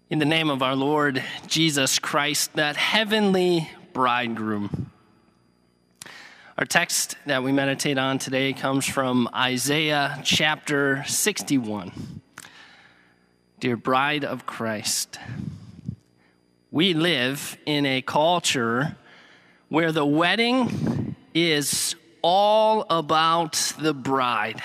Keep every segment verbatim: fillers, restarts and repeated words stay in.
In the name of our Lord Jesus Christ, that heavenly bridegroom. Our text that we meditate on today comes from Isaiah chapter sixty-one. Dear bride of Christ, we live in a culture where the wedding is all about the bride.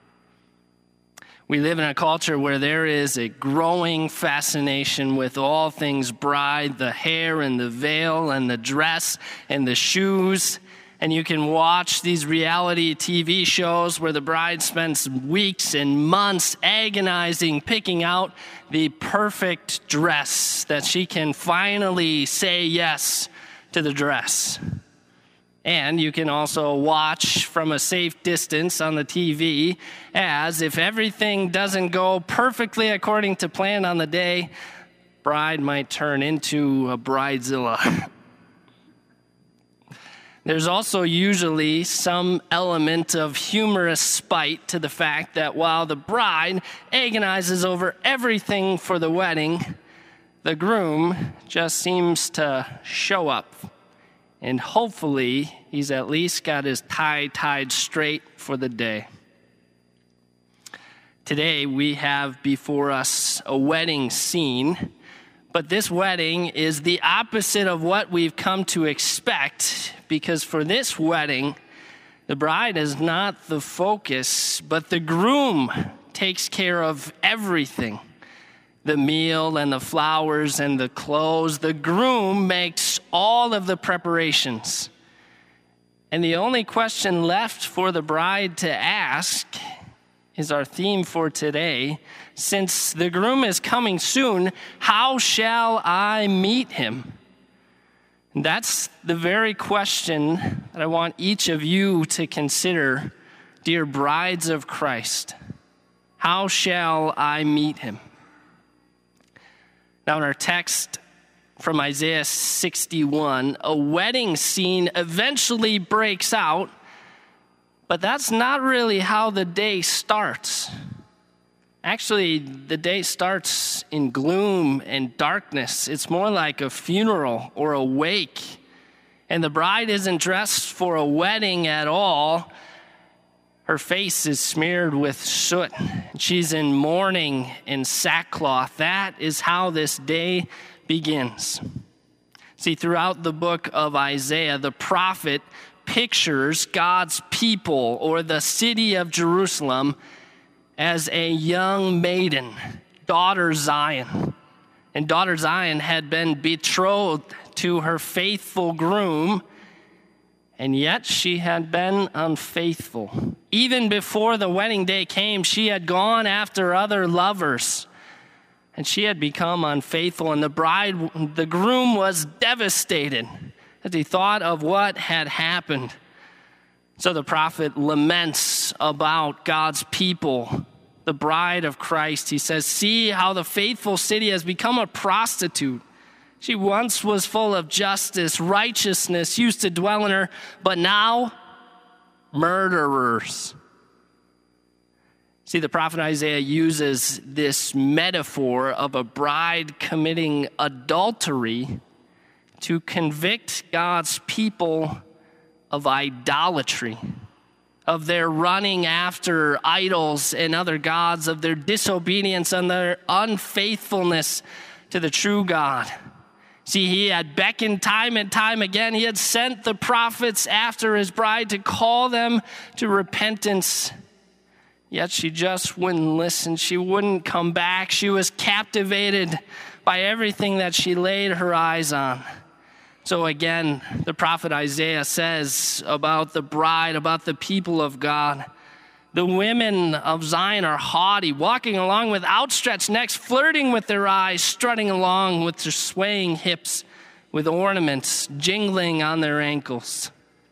We live in a culture where there is a growing fascination with all things bride, the hair and the veil and the dress and the shoes. And you can watch these reality T V shows where the bride spends weeks and months agonizing, picking out the perfect dress that she can finally say yes to the dress. And you can also watch from a safe distance on the T V as if everything doesn't go perfectly according to plan on the day, bride might turn into a bridezilla. There's also usually some element of humorous spite to the fact that while the bride agonizes over everything for the wedding, the groom just seems to show up. And hopefully, he's at least got his tie tied straight for the day. Today, we have before us a wedding scene, but this wedding is the opposite of what we've come to expect, because for this wedding, the bride is not the focus, but the groom takes care of everything. The meal and the flowers and the clothes. The groom makes all of the preparations. And the only question left for the bride to ask is our theme for today. Since the groom is coming soon, how shall I meet him? And that's the very question that I want each of you to consider, dear brides of Christ. How shall I meet him? Now, in our text from Isaiah sixty-one, a wedding scene eventually breaks out, but that's not really how the day starts. Actually, the day starts in gloom and darkness. It's more like a funeral or a wake. And the bride isn't dressed for a wedding at all. Her face is smeared with soot. She's in mourning and sackcloth. That is how this day begins. See, throughout the book of Isaiah, the prophet pictures God's people or the city of Jerusalem as a young maiden, daughter Zion. And daughter Zion had been betrothed to her faithful groom, and yet she had been unfaithful. Even before the wedding day came, she had gone after other lovers, and she had become unfaithful. And the bride, the groom was devastated as he thought of what had happened. So the prophet laments about God's people, the bride of Christ. He says, "See how the faithful city has become a prostitute. She once was full of justice, righteousness used to dwell in her, but now murderers." See, the prophet Isaiah uses this metaphor of a bride committing adultery to convict God's people of idolatry, of their running after idols and other gods, of their disobedience and their unfaithfulness to the true God. See, he had beckoned time and time again. He had sent the prophets after his bride to call them to repentance. Yet she just wouldn't listen. She wouldn't come back. She was captivated by everything that she laid her eyes on. So again, the prophet Isaiah says about the bride, about the people of God, the women of Zion are haughty, walking along with outstretched necks, flirting with their eyes, strutting along with their swaying hips, with ornaments jingling on their ankles.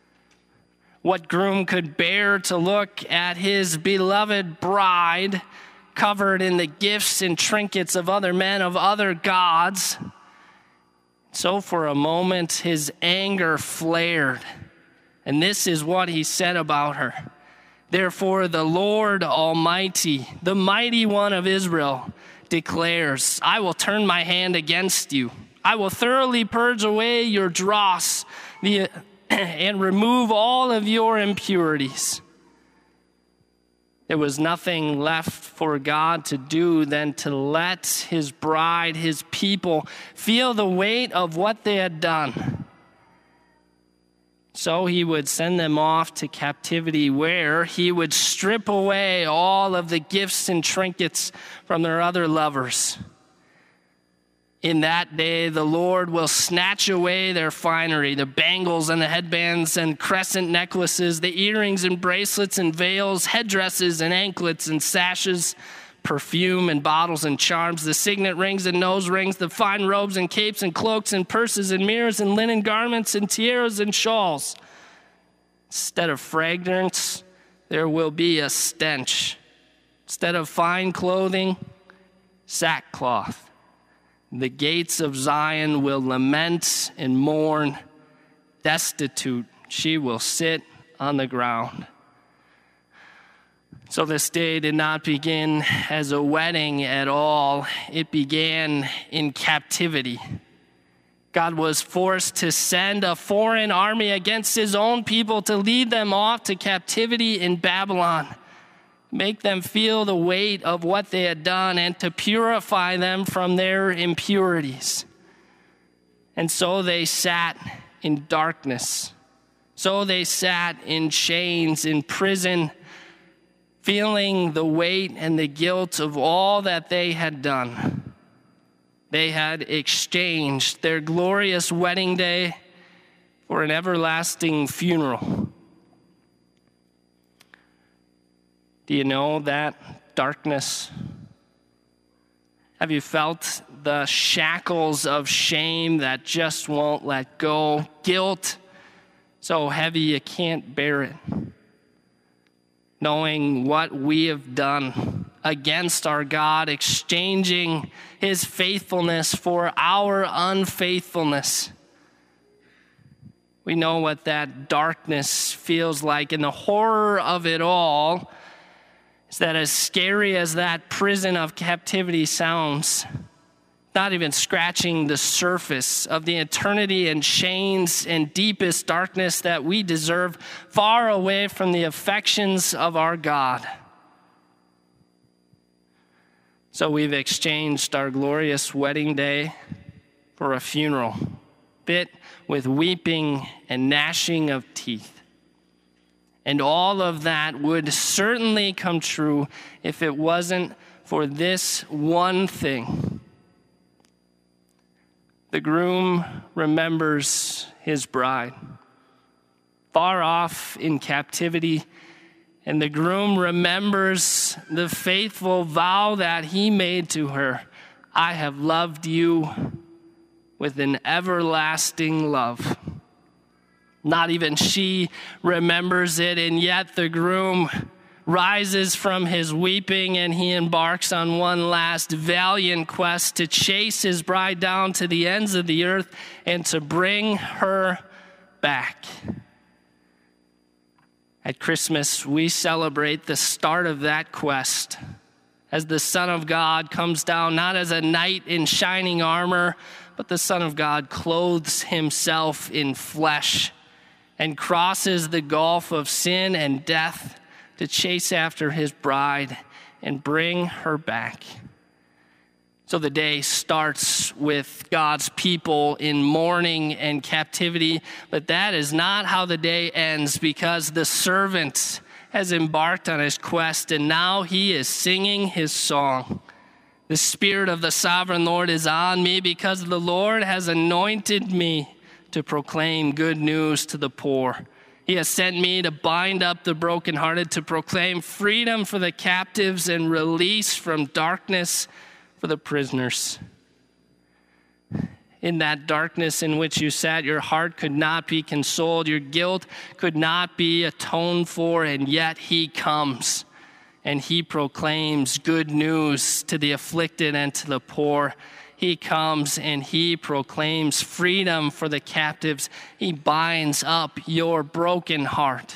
What groom could bear to look at his beloved bride covered in the gifts and trinkets of other men, of other gods? So for a moment, his anger flared. And this is what he said about her. "Therefore, the Lord Almighty, the mighty one of Israel, declares, I will turn my hand against you. I will thoroughly purge away your dross the, and remove all of your impurities. There was nothing left for God to do than to let his bride, his people, feel the weight of what they had done. So he would send them off to captivity, where he would strip away all of the gifts and trinkets from their other lovers. In that day, the Lord will snatch away their finery, the bangles and the headbands and crescent necklaces, the earrings and bracelets and veils, headdresses and anklets and sashes, perfume and bottles and charms, the signet rings and nose rings, the fine robes and capes and cloaks and purses and mirrors and linen garments and tiaras and shawls. Instead of fragrance, there will be a stench. Instead of fine clothing, sackcloth. The gates of Zion will lament and mourn. Destitute, she will sit on the ground. So this day did not begin as a wedding at all. It began in captivity. God was forced to send a foreign army against his own people to lead them off to captivity in Babylon, make them feel the weight of what they had done, and to purify them from their impurities. And so they sat in darkness. So they sat in chains, in prison, feeling the weight and the guilt of all that they had done. They had exchanged their glorious wedding day for an everlasting funeral. Do you know that darkness? Have you felt the shackles of shame that just won't let go? Guilt so heavy you can't bear it. Knowing what we have done against our God, exchanging his faithfulness for our unfaithfulness. We know what that darkness feels like, and the horror of it all is that as scary as that prison of captivity sounds, not even scratching the surface of the eternity and chains and deepest darkness that we deserve, far away from the affections of our God. So we've exchanged our glorious wedding day for a funeral, bit with weeping and gnashing of teeth. And all of that would certainly come true if it wasn't for this one thing. The groom remembers his bride, far off in captivity, and the groom remembers the faithful vow that he made to her. I have loved you with an everlasting love. Not even she remembers it, and yet the groom rises from his weeping, and he embarks on one last valiant quest to chase his bride down to the ends of the earth and to bring her back. At Christmas, we celebrate the start of that quest as the Son of God comes down, not as a knight in shining armor, but the Son of God clothes himself in flesh and crosses the gulf of sin and death to chase after his bride and bring her back. So the day starts with God's people in mourning and captivity, but that is not how the day ends, because the servant has embarked on his quest, and now he is singing his song. The Spirit of the Sovereign Lord is on me, because the Lord has anointed me to proclaim good news to the poor. He has sent me to bind up the brokenhearted, to proclaim freedom for the captives and release from darkness for the prisoners. In that darkness in which you sat, your heart could not be consoled, your guilt could not be atoned for, and yet he comes and he proclaims good news to the afflicted and to the poor. He comes and he proclaims freedom for the captives. He binds up your broken heart.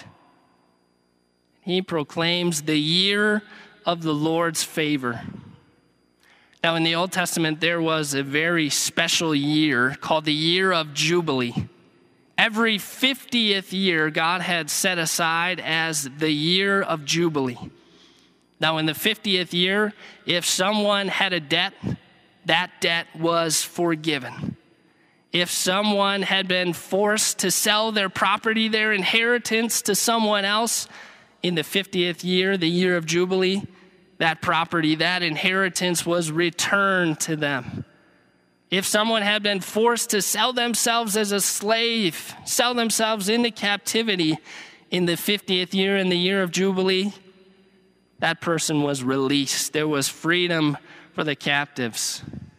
He proclaims the year of the Lord's favor. Now, in the Old Testament, there was a very special year called the year of Jubilee. Every fiftieth year, God had set aside as the year of Jubilee. Now, in the fiftieth year, if someone had a debt, that debt was forgiven. If someone had been forced to sell their property, their inheritance to someone else, in the fiftieth year, the year of Jubilee, that property, that inheritance was returned to them. If someone had been forced to sell themselves as a slave, sell themselves into captivity in the fiftieth year, in the year of Jubilee, that person was released. There was freedom for the captives.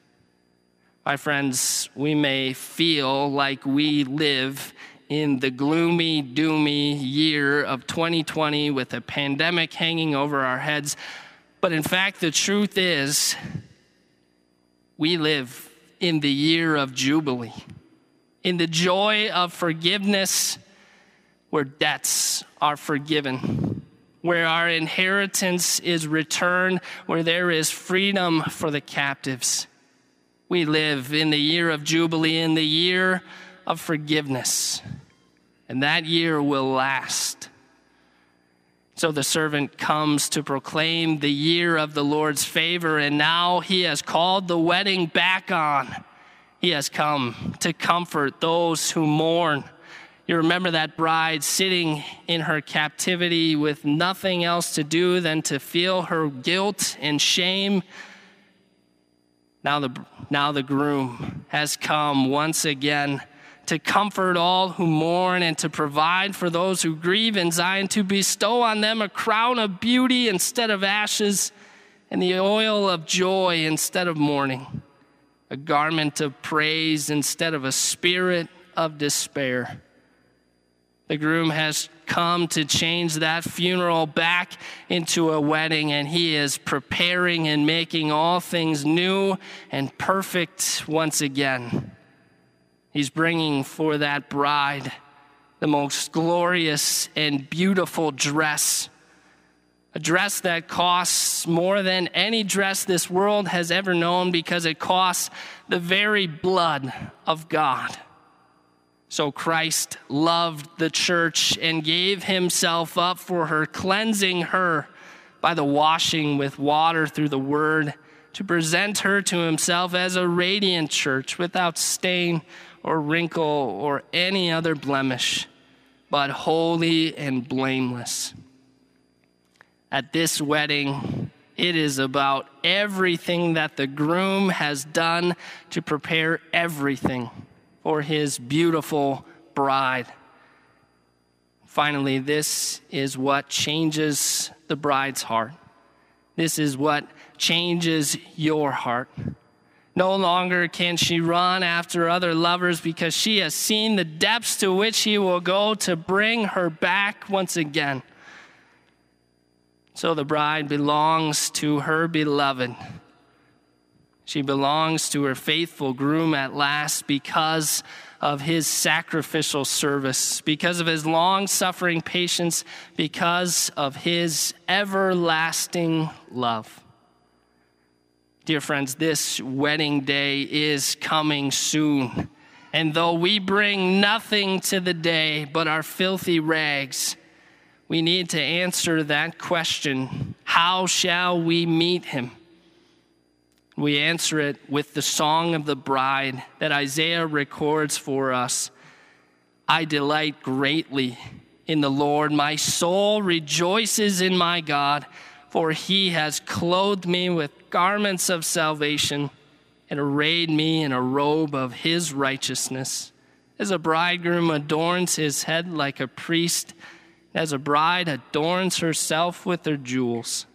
My friends, we may feel like we live in the gloomy, doomy year of twenty twenty with a pandemic hanging over our heads. But in fact, the truth is, we live in the year of Jubilee, in the joy of forgiveness, where debts are forgiven, where our inheritance is returned, where there is freedom for the captives. We live in the year of Jubilee, in the year of forgiveness, and that year will last. So the servant comes to proclaim the year of the Lord's favor, and now he has called the wedding back on. He has come to comfort those who mourn. You remember that bride sitting in her captivity with nothing else to do than to feel her guilt and shame. Now the, now the groom has come once again to comfort all who mourn and to provide for those who grieve in Zion, to bestow on them a crown of beauty instead of ashes and the oil of joy instead of mourning, a garment of praise instead of a spirit of despair. The groom has come to change that funeral back into a wedding, and he is preparing and making all things new and perfect once again. He's bringing for that bride the most glorious and beautiful dress, a dress that costs more than any dress this world has ever known because it costs the very blood of God. So Christ loved the church and gave himself up for her, cleansing her by the washing with water through the word, to present her to himself as a radiant church without stain or wrinkle or any other blemish, but holy and blameless. At this wedding, it is about everything that the groom has done to prepare everything for his beautiful bride. Finally, this is what changes the bride's heart. This is what changes your heart. No longer can she run after other lovers because she has seen the depths to which he will go to bring her back once again. So the bride belongs to her beloved. She belongs to her faithful groom at last because of his sacrificial service, because of his long-suffering patience, because of his everlasting love. Dear friends, this wedding day is coming soon. And though we bring nothing to the day but our filthy rags, we need to answer that question: how shall we meet him? We answer it with the song of the bride that Isaiah records for us. I delight greatly in the Lord. My soul rejoices in my God, for he has clothed me with garments of salvation and arrayed me in a robe of his righteousness. As a bridegroom adorns his head like a priest, as a bride adorns herself with her jewels.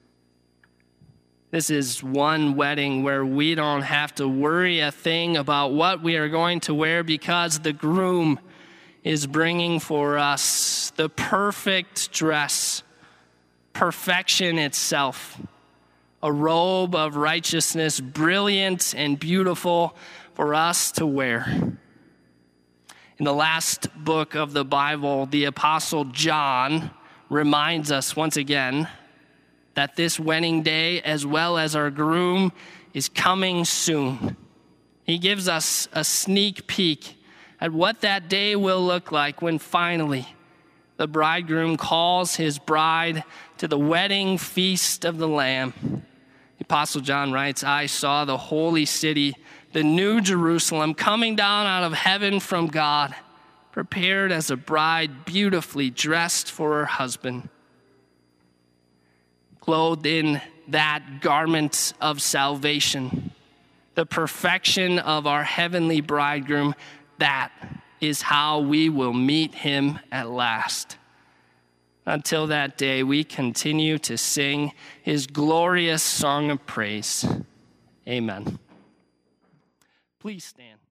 This is one wedding where we don't have to worry a thing about what we are going to wear because the groom is bringing for us the perfect dress, perfection itself, a robe of righteousness, brilliant and beautiful for us to wear. In the last book of the Bible, the Apostle John reminds us once again that this wedding day, as well as our groom, is coming soon. He gives us a sneak peek at what that day will look like when finally the bridegroom calls his bride to the wedding feast of the Lamb. The Apostle John writes, I saw the holy city, the new Jerusalem, coming down out of heaven from God, prepared as a bride beautifully dressed for her husband. Clothed in that garment of salvation, the perfection of our heavenly bridegroom, that is how we will meet him at last. Until that day, we continue to sing his glorious song of praise. Amen. Please stand.